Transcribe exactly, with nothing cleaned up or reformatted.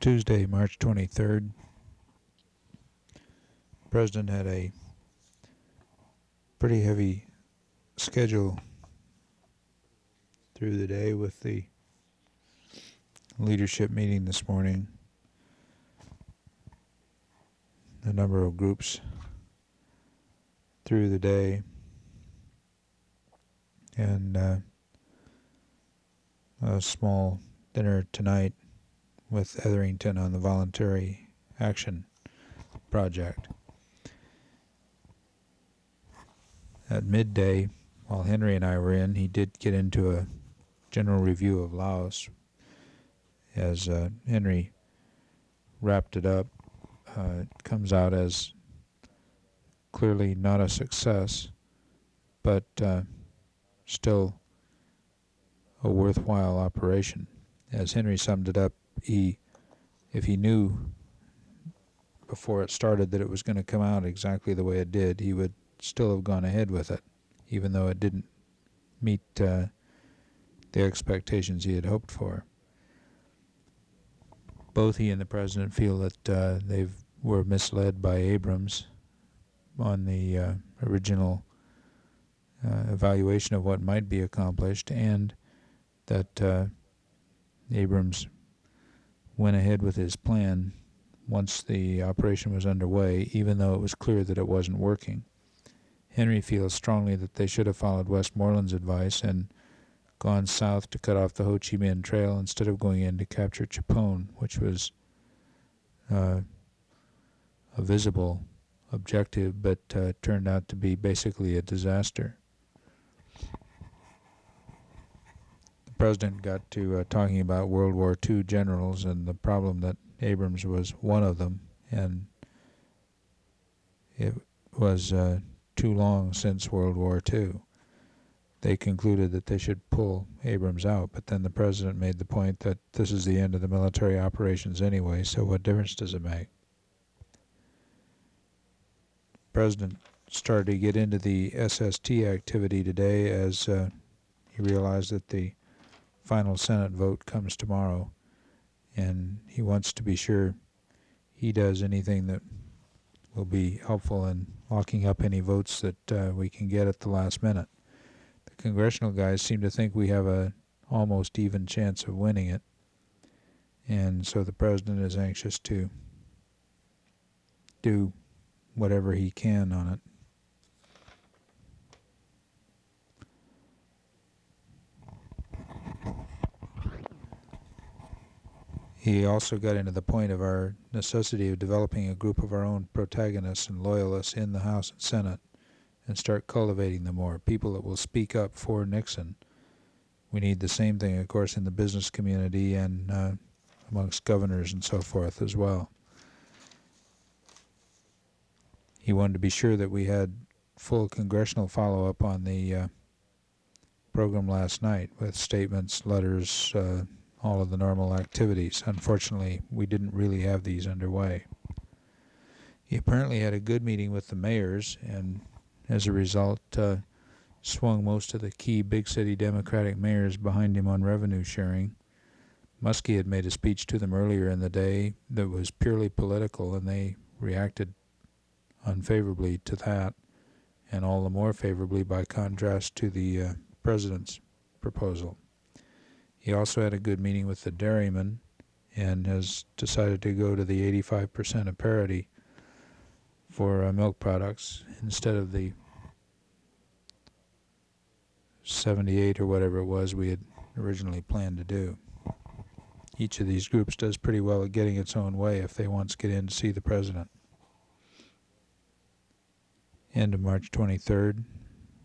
Tuesday, March twenty-third. The President had a pretty heavy schedule through the day with the leadership meeting this morning. A number of groups through the day, and uh, a small dinner tonight with Etherington on the Voluntary Action Project. At midday, while Henry and I were in, he did get into a general review of Laos. As uh, Henry wrapped it up, uh, it comes out as clearly not a success, but uh, still a worthwhile operation. As Henry summed it up, he, if he knew before it started that it was going to come out exactly the way it did, he would still have gone ahead with it, even though it didn't meet uh, the expectations he had hoped for. Both he and the President feel that uh, they were misled by Abrams on the uh, original uh, evaluation of what might be accomplished, and that uh, Abrams went ahead with his plan once the operation was underway, even though it was clear that it wasn't working. Henry feels strongly that they should have followed Westmoreland's advice and gone south to cut off the Ho Chi Minh Trail instead of going in to capture Chapone, which was uh, a visible objective, but uh, turned out to be basically a disaster. The President got to uh, talking about World War Two generals and the problem that Abrams was one of them, and it was uh, too long since World War Two. They concluded that they should pull Abrams out, but then the President made the point that this is the end of the military operations anyway, so what difference does it make? The President started to get into the S S T activity today as uh, he realized that the final Senate vote comes tomorrow, and he wants to be sure he does anything that will be helpful in locking up any votes that uh, we can get at the last minute. The congressional guys seem to think we have a almost even chance of winning it, and so the President is anxious to do whatever he can on it. He also got into the point of our necessity of developing a group of our own protagonists and loyalists in the House and Senate and start cultivating them more, people that will speak up for Nixon. We need the same thing, of course, in the business community and uh, amongst governors and so forth as well. He wanted to be sure that we had full congressional follow-up on the uh, program last night with statements, letters, uh, all of the normal activities. Unfortunately, we didn't really have these underway. He apparently had a good meeting with the mayors, and as a result, uh, swung most of the key big city Democratic mayors behind him on revenue sharing. Muskie had made a speech to them earlier in the day that was purely political, and they reacted unfavorably to that, and all the more favorably by contrast to the uh, President's proposal. He also had a good meeting with the dairymen and has decided to go to the eighty-five percent of parity for uh, milk products instead of the seventy-eight or whatever it was we had originally planned to do. Each of these groups does pretty well at getting its own way if they once get in to see the President. End of March twenty-third.